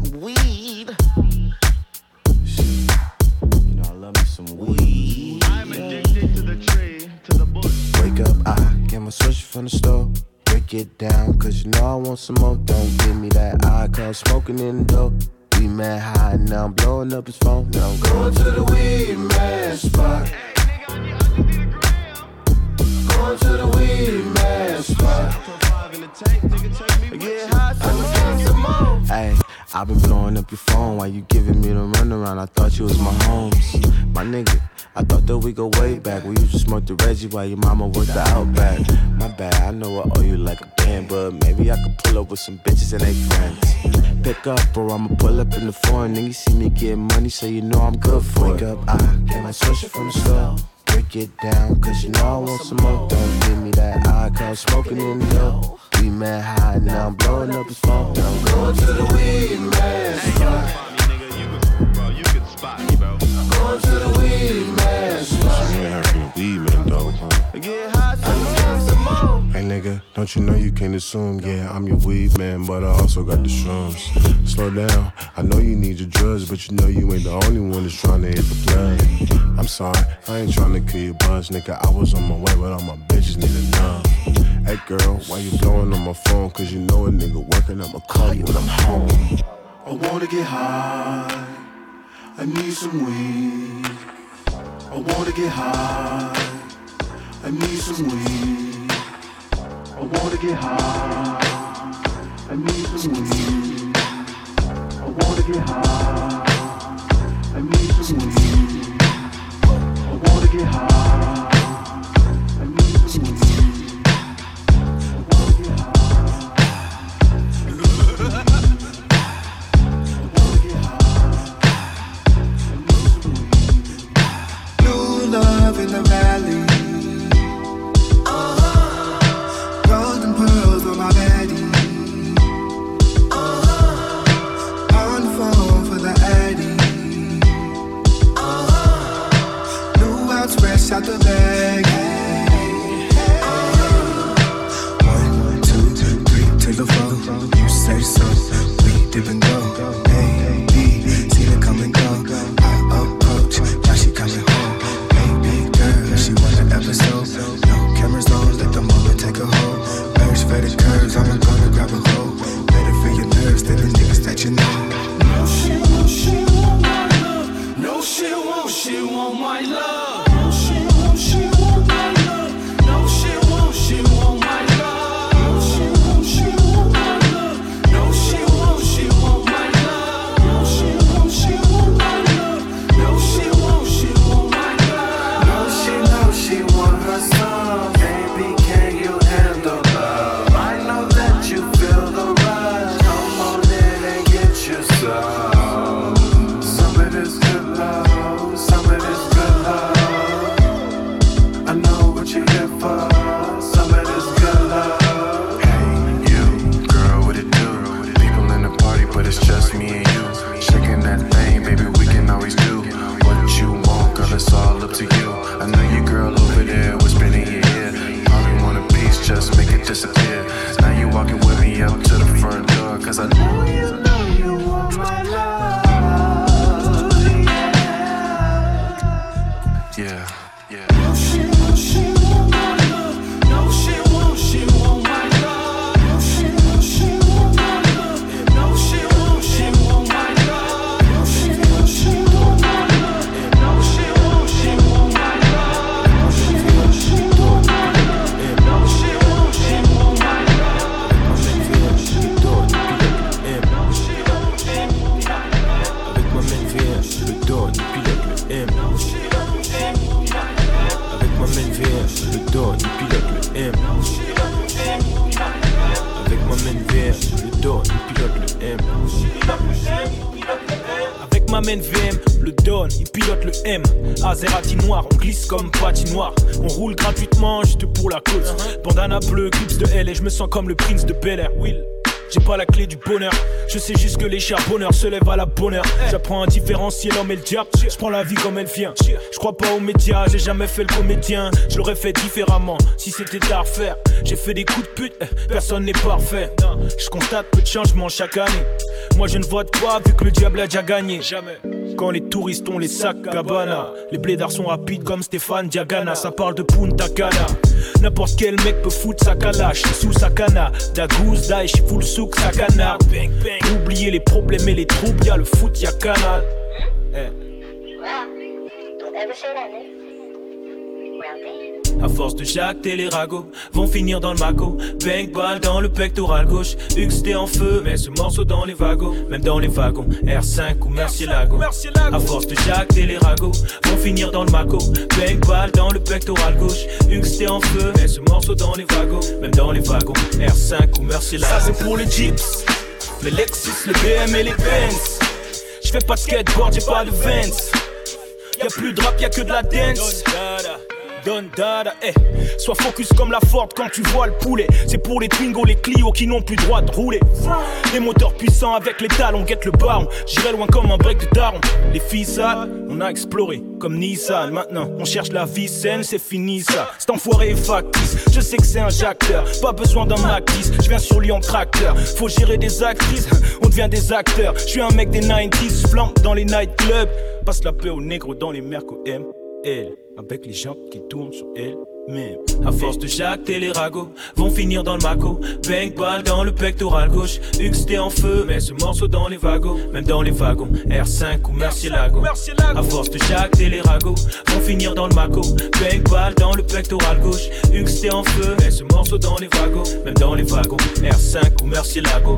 weed. Shit. You know I love me some weed. I'm addicted to the tree, to the bush. Wake up, I get my switch from the store. Break it down, cause you know I want some more. Don't give me that eye, cause smoking in the door. We mad high, now I'm blowing up his phone. Now I'm going to the weed man spot. Going to the weed man spot. Get high, some more. Hey, I've been blowing up your phone while you giving me the runaround. I thought you was my homes, my nigga. I thought that we go way back. We used to smoke the Reggie while your mama worked the Outback. My bad, I know I owe you like a band, but maybe I could pull up with some bitches and they friends. Pick up or I'ma pull up in the foreign. Nigga see me getting money, so you know I'm good for it. Wake up, I get my social from the store. Break it down, cause you know I want some more. Don't give me that eye, cause smoking in the door. We mad high, now I'm blowing up his phone. Now I'm going to the weed man spot. You can spot me, bro. Going to the weed man spot. You ain't heard from the weed man, dog, huh? Get high, some more. Hey nigga, don't you know you can't assume, yeah, I'm your weed man, but I also got the shrooms. Slow down, I know you need your drugs, but you know you ain't the only one that's trying to hit the plug. I'm sorry, I ain't trying to kill your buzz, nigga, I was on my way, but all my bitches need a numb. Hey girl, why you blowing on my phone? Cause you know a nigga working, I'ma call you when I'm home. I wanna get high, I need some weed. I wanna get high, I need some weed. I wanna get high, I need some weed. I wanna get high, I need some weed. I wanna get high, I need some weed. Love in the valley. Golden pearls on my baddie. On the phone for the addy. New outs fresh out the bag. 1, 2, 3 to the floor. You say so, we dip and go. A, B, see it come and go. I approach, now she coming home. She want an episode. No cameras on, let the moment take a hold. Birds faded curves, I'm gonna grab a hold. Better for your nerves than the niggas that you know. No, she want my love. No, she want my love. No, she want my love. No, she want my love. No, she want my love. No, she want my love. No, she want my love. No, she want my love. She want her some, baby, can you handle love? I know that you feel the rush, come on in and get you some. Some of this good love, some of this good love. I know what you're here for, some of this good love. Hey, you, girl, what it do? People in the party, but it's just me and you. Shaking that thing, baby, we can always do what you want, girl, it's all up to you. I know your girl over there whispering in your ear. Probably want a piece, just make it disappear. Now you walking with me up to the front door, cause I know you want my love. Yeah, yeah. No, she want my love. No, she want my love. No, she want my love. No, she want my love. No, she want my love. No, she want my love. No, she want my love. No, she want my Avec ma main VM, le Don, il pilote le M. Azerati noir, on glisse comme patinoire. On roule gratuitement juste pour la cause. Bandana bleu, clips de L et je me sens comme le prince de Bel Air. Will, J'ai pas la clé du bonheur, je sais juste que les charbonneurs se lèvent à la bonne heure. J'apprends à différencier l'homme et le diable, je prends la vie comme elle vient. Je crois pas aux médias, j'ai jamais fait le comédien. Je l'aurais fait différemment si c'était à refaire. J'ai fait des coups de pute, personne n'est parfait. Je constate peu de changements chaque année. Moi je ne vote pas vu que le diable a déjà gagné. Jamais. Quand les touristes ont les sacs Cabana, les blédards sont rapides comme Stéphane Diagana. Ça parle de Punta Cana. N'importe quel mec peut foutre sa calache sous sa cana. Dagouz, Daesh, full souk, sa canard. Bang bang. Oubliez les problèmes et les troubles, y'a le foot, y'a Canal. À force de jacter les ragots vont finir dans le maco. Bang balle dans le pectoral gauche. XT en feu, mais ce morceau dans les wagons. Même dans les wagons, R5 ou Murcielago. À force de jacter les ragots vont finir dans le maco. Bang balle dans le pectoral gauche. XT en feu, mais ce morceau dans les wagons. Même dans les wagons, R5 ou Murcielago. Ça c'est pour les Jeeps, les Lexus, les BM et les Benz. J'fais pas de skateboard, j'ai pas de Vans. Y'a plus de rap, y'a que de la dance. Don dada, sois focus comme la Ford quand tu vois le poulet. C'est pour les Twingo, les Clio qui n'ont plus droit de rouler. Les moteurs puissants avec les talons, guette le baron. J'irai loin comme un break de daron. Les filles sales, on a exploré comme Nissan. Maintenant, on cherche la vie saine, c'est fini ça. Cet enfoiré est factice, je sais que c'est un jacteur. Pas besoin d'un Mac 10, je viens sur Lyon tracteur. Faut gérer des actrices, on devient des acteurs. Je suis un mec des 90s, flambe dans les nightclubs. Passe la paix aux négros dans les mercos ML. Avec les gens qui tournent sur elles-mêmes. À force de jacter les ragots vont finir dans le maco. Bang balle dans le pectoral gauche. XT en feu, mais ce morceau dans les wagons. Même dans les wagons, R5 ou Murcielago. À force de jacter les ragots vont finir dans le maco. Bang balle dans le pectoral gauche. XT en feu, mais ce morceau dans les wagons. Même dans les wagons, R5 ou Murcielago.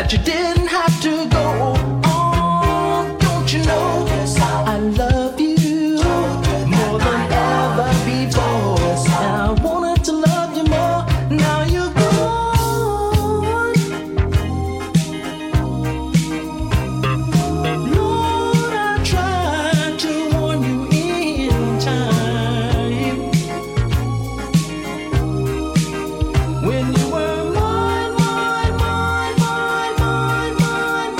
that you didn't have to go on. Don't you know I love you more than ever before, and I wanted to love you more. Now you're gone. Lord, I tried to warn you in time when you were mine, mine, mine, mine, mine, mine,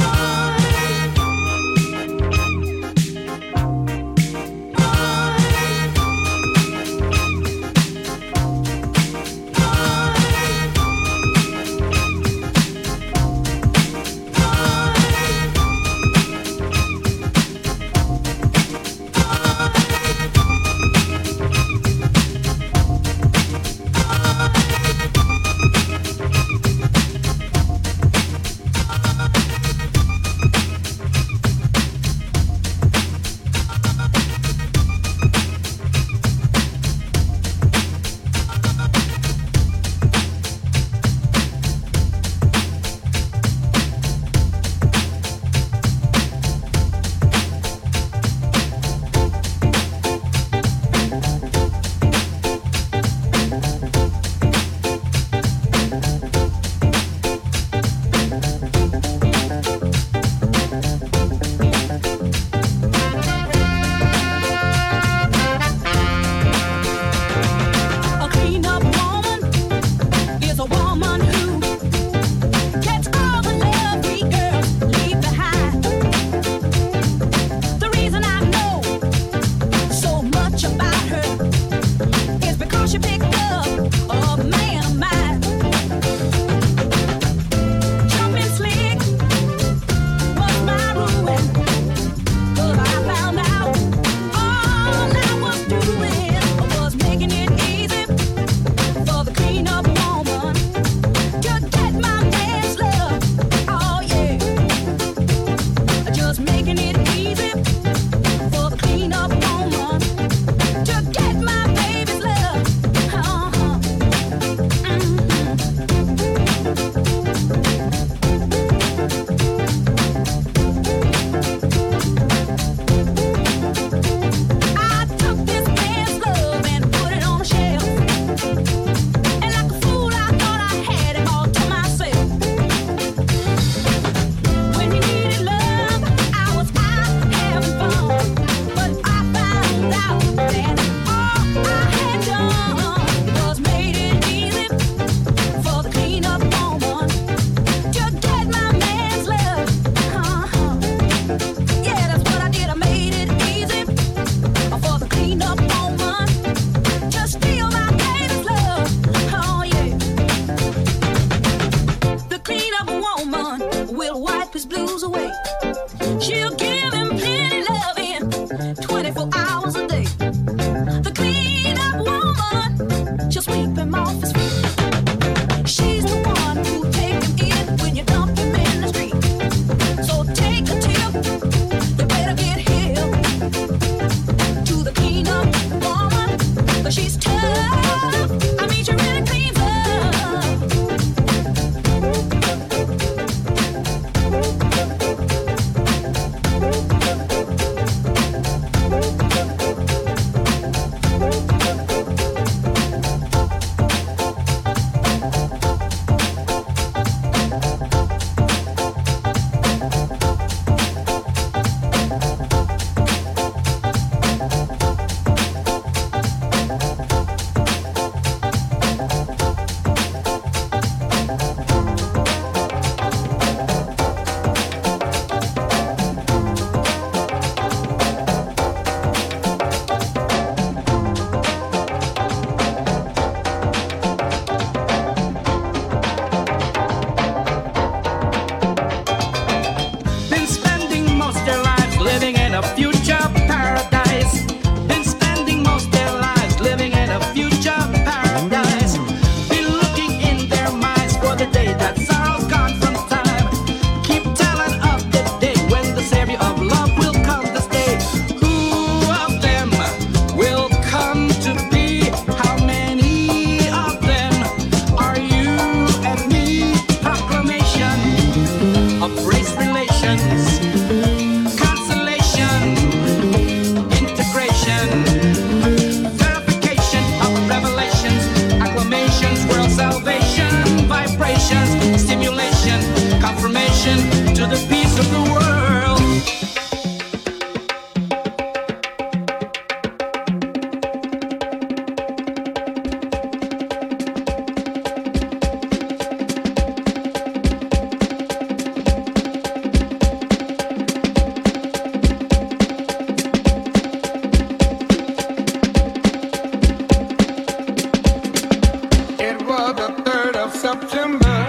September.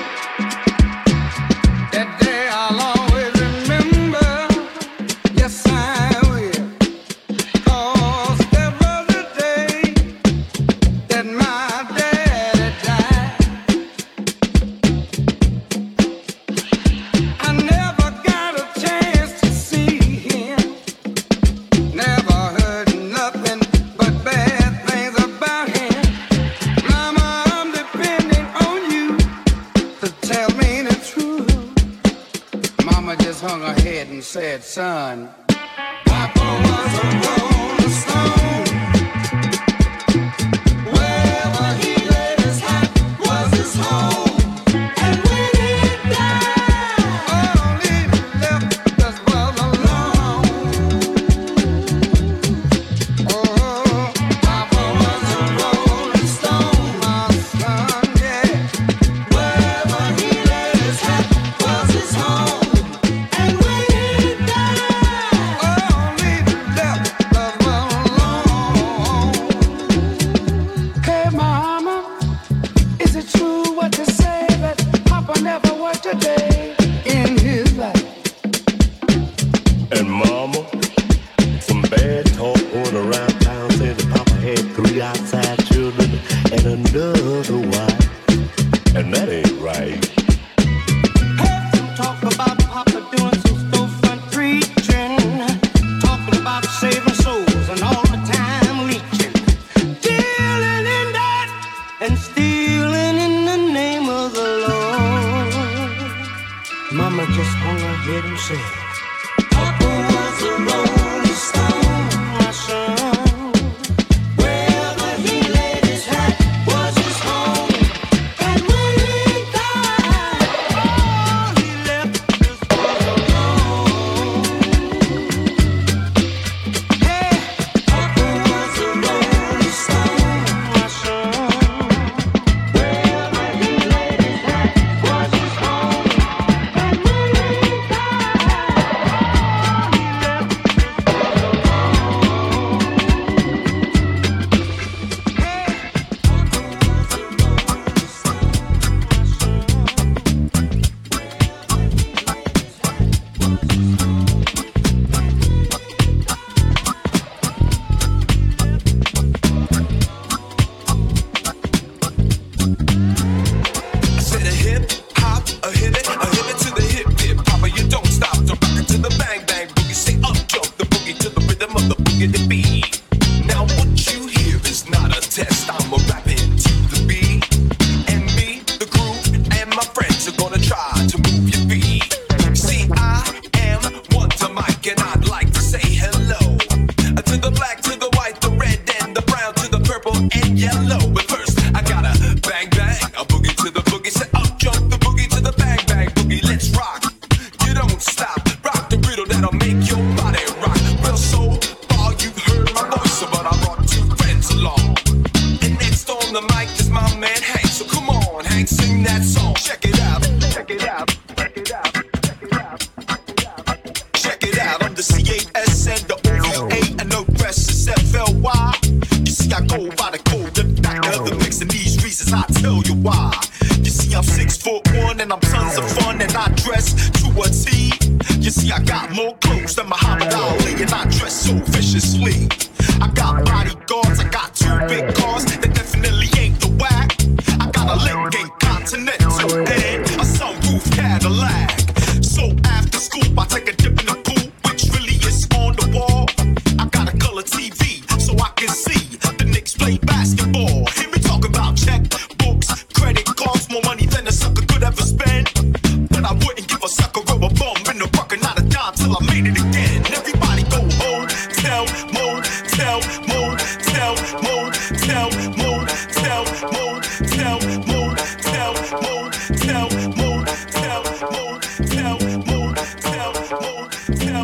That day I'll always remember. Yes, I will. 'Cause that was the day that my daddy died. I never got a chance to see him. Never heard nothing but bad things about him. Mama, I'm depending on you to tell me the truth. Mama just hung her head and said, son, Papa was a rolling stone. Wherever he laid his hat was his home. And when he died, all he left us was alone. Oh, Papa was a rolling stone, my son, yeah. Wherever he laid his hat was his home. And when he died, all he left us was alone. Hey, Mama, is it true what you say that Papa never worked a day in his life? And mama, some bad talk going around town saying that Papa had 3 outside children and another wife. And that ain't right. Heard some talk about Papa doing some storefront preaching, talking about saving souls and all the time leeching, dealing in that and stealing in the name of the Lord. Mama just hung her head and said, Papa was a rolling stone, my son. Wherever he laid his hat was his home. And when he died, all he left us was alone. Hey, Papa was a rolling stone, my son. Wherever he laid his hat was his home. And when he died, all he left us was alone. Hey, Papa was a rolling stone, my son. I said a hip hop, a hip it to the hip dip. Papa, you don't stop, so rock it to the bang bang boogie. Say up jump the boogie to the rhythm of the boogie to beat. Now what you hear is not a test. I'm a rapping to the beat, and me, the groove, and my friends are gonna try to move your feet. See, I am Wonder Mike, and I'd like to say hello to the black, to the white, the red, and the brown, to the purple and yellow. But first, I gotta bang bang a boogie to the boogie. Say up jump the boogie to the bang bang boogie. Let's rock. You don't stop. Rock the riddle that'll make your body rock. Well, so far you've heard my voice, but I brought 2 friends along. And next on the mic is my man Hank. So come on, Hank, sing that song. Check it out. Check it out. Check it out. Check it out. Check it out. I'm the CAS and the OVA, and the rest is FLY. You see, I go by the code, the doctor of the mix, and these reasons I tell you why. You see, I'm 6'1", and I'm tons of fun, and I dress to a T. You see, I got more clothes than Muhammad Ali, and I dress so viciously. I got bodyguards, I got 2 big cars that definitely ain't the whack. I got a Lincoln Continental and a sunroof Cadillac. So after school, I take a dip in the pool, which really is on the wall. I got a color TV, so I can see the Knicks play basketball. Hear me talk about checkbooks, credit cards, more money than a sucker could ever spend. But I wouldn't give a sucker a bum in the bucket, not a dime till I made it again. Everybody go home, tell, motel, motel, motel, motel, motel, motel, motel, motel, motel, motel, motel,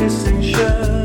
distinction.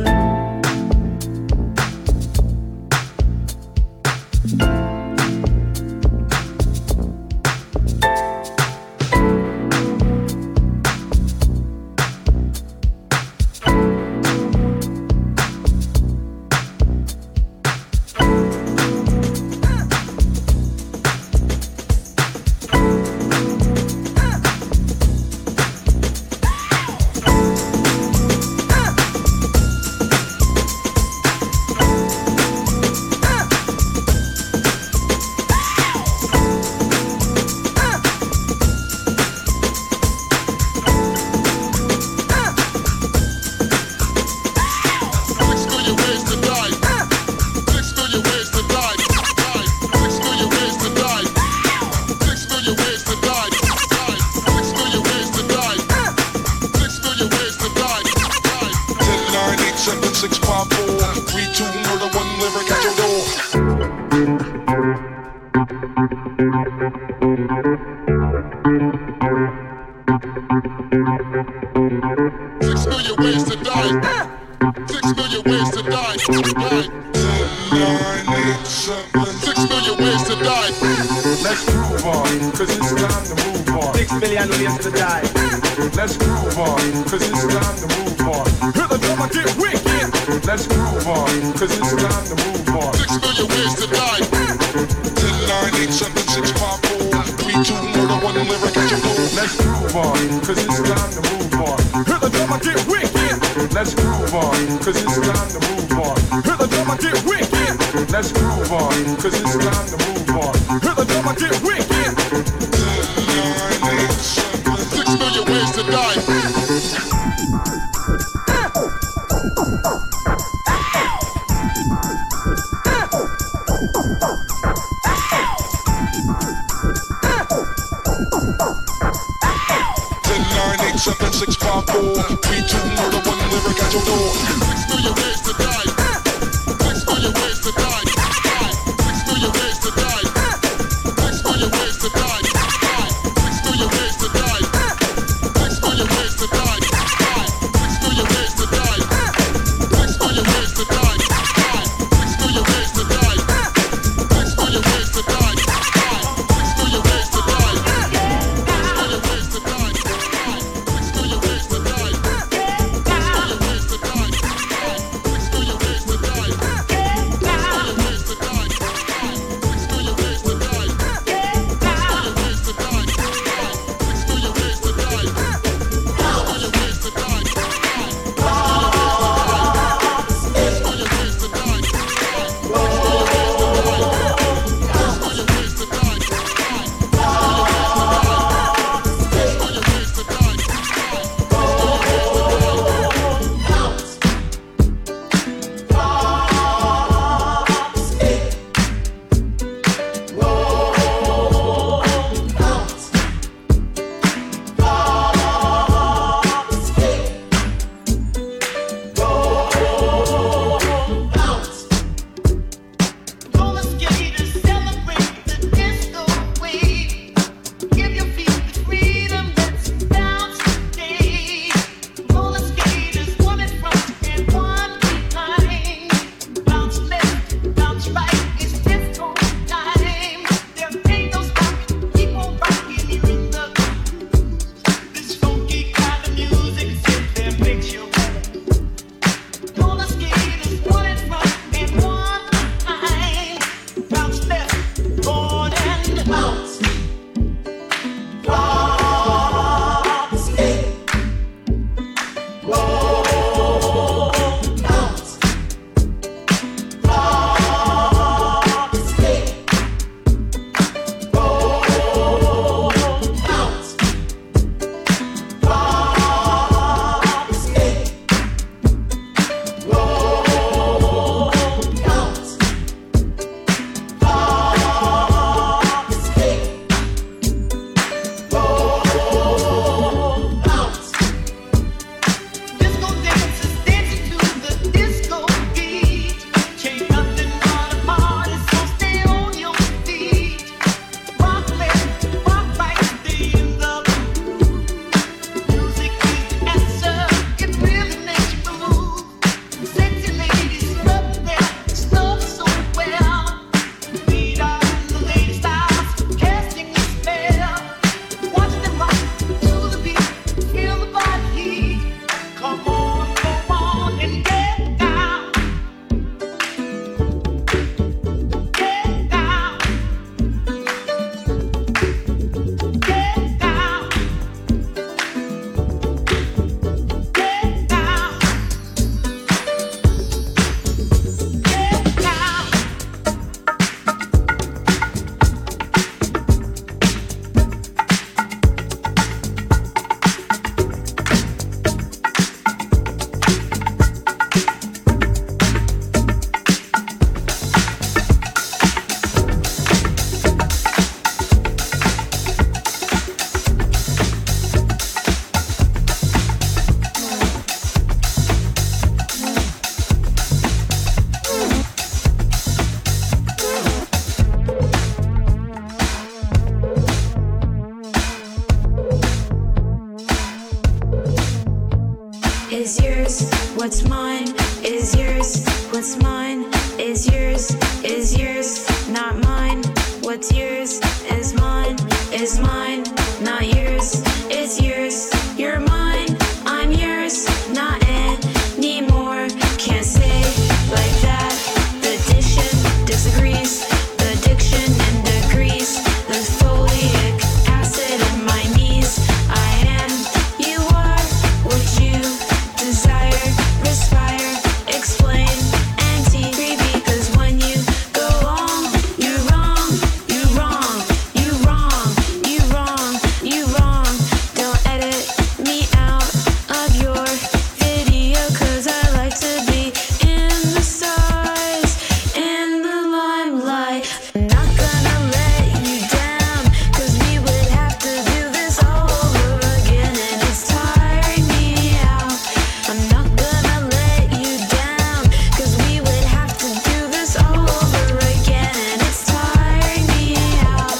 mine is yours. What's mine is yours, not mine. What's yours is mine, not yours. It's yours, you're mine, I'm yours, not anymore. Can't say like that. The addition disagrees, the addiction and degrees. The folic acid in my knees. I am, you are, what you desire, respire, explain, anti-creepy. Cause when you go wrong, you're wrong, you're wrong, you're wrong, you're wrong, you're wrong. Don't edit me out of your video, cause I like to be in the stars, in the limelight. I'm not gonna let you down, cause we would have to do this all over again, and it's tiring me out. I'm not gonna let you down, cause we would have to do this all over again, and it's tiring me out.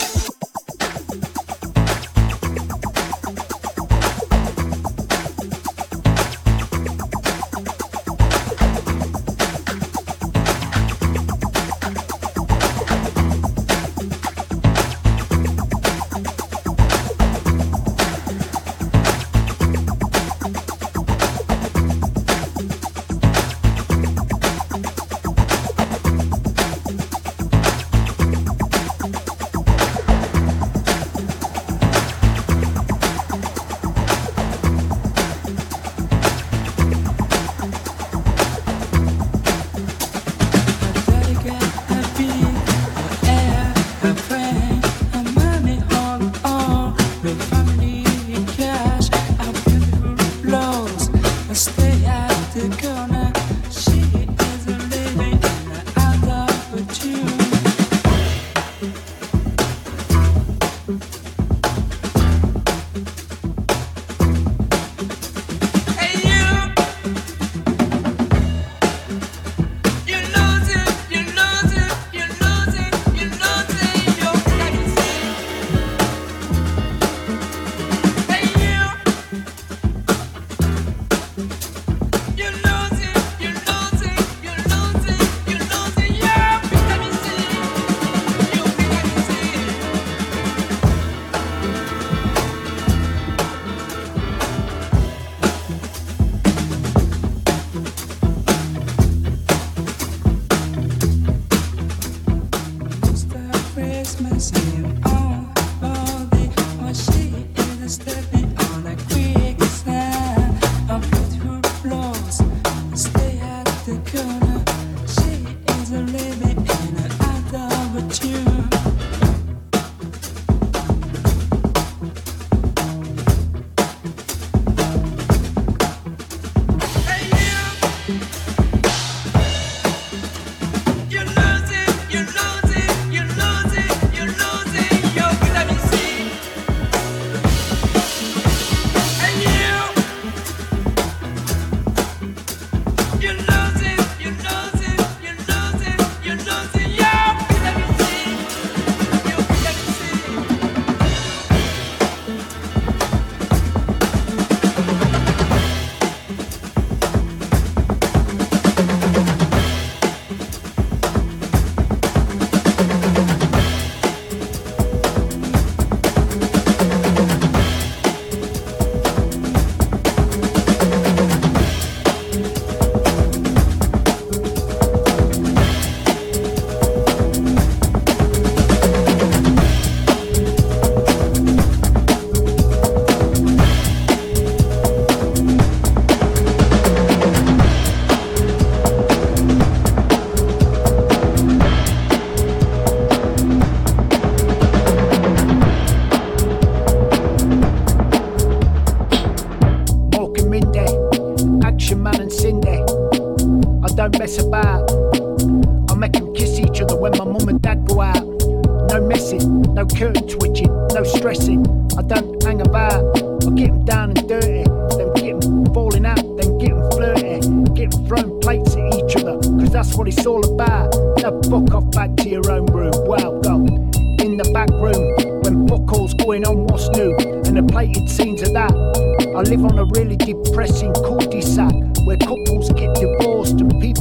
don't mess about. I make them kiss each other when my mum and dad go out. No messing, no curtain twitching, no stressing. I don't hang about. I get them down and dirty, then get them falling out, then get them flirty, get them throwing plates at each other, cause that's what it's all about. Now fuck off back to your own room. Welcome in the back room when fuck all's going on, what's new, and the plated scenes of that. I live on a really depressing cul-de-sac where couples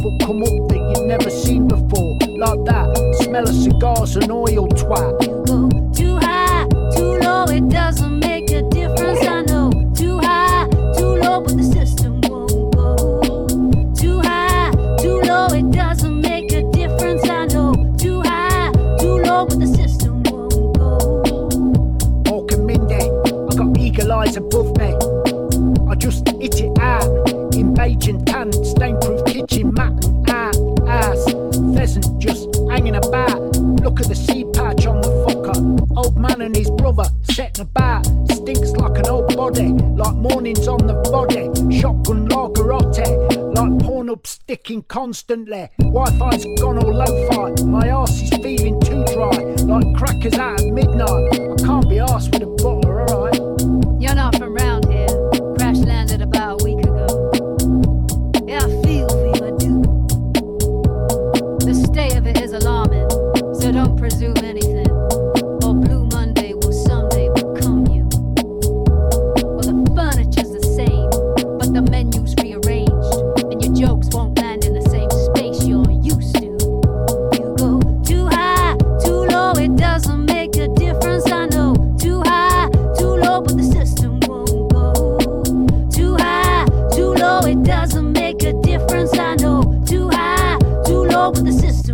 will come up that you've never seen before. Like that, smell of cigars and oil twat. You go too high, too low, it doesn't make a difference, I know. Too high, too low, but the system won't go. Too high, too low, it doesn't make a difference, I know. Too high, too low, but the system won't go. Hawk and Mindy, I got eagle eyes above me. I just hit it out in beige and tan, stain-proof kitchen mat and ass. Pheasant just hanging about. Look at the seed patch on the fucker. Old man and his brother setting about. Stinks like an old body, like mornings on the body. Shotgun lagerotte, like porn up sticking constantly. Wi-Fi's gone all lo-fi. My arse is feeling too dry, like crackers out at midnight. I can't be arsed with a butter, alright? You're not from round here. Crash landed about a week ago. Yeah, I feel for you, I do. The state of it is alarming, so don't presume anything. Or Blue Monday will someday become you. Well, the furniture's the same, but the menu's rearranged, and your jokes won't land in the same space you're used to. You go too high, too low, it doesn't make a difference, I know. Too high, too low, but the system won't go. Too high, too low, it doesn't make a difference, I know. Too high, too low, but the system